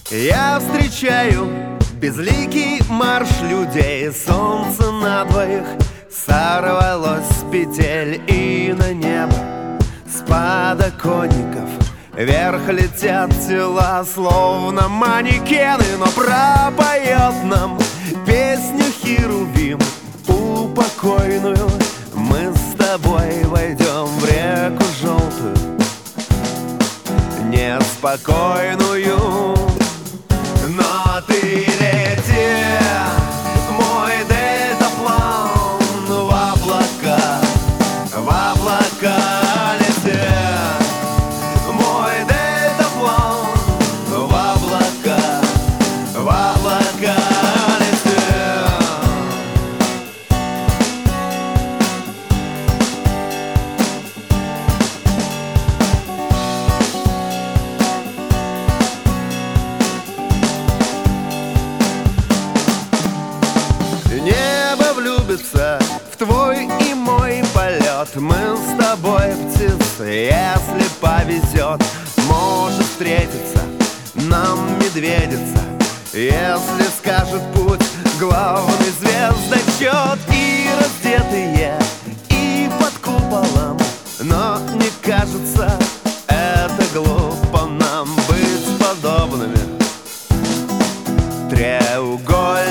Я встречаю безликий марш людей. Солнце на двоих сорвалось с петель, и на небо с подоконников вверх летят тела, словно манекены. Но пропоет нам песню Херувим упокойную. Мы с тобой войдем в реку желтую, неспокойную. Но ты лети, мой дельтаплан, в облака лети. Мой дельтаплан, в облака лети. Небо влюбится в твой и мой полет. Мы с тобой птицы, если повезет. Может встретиться нам медведица, если скажет путь главный звездочет. И раздетые, и под куполом, но не кажется это глупо нам быть подобными треугольникам.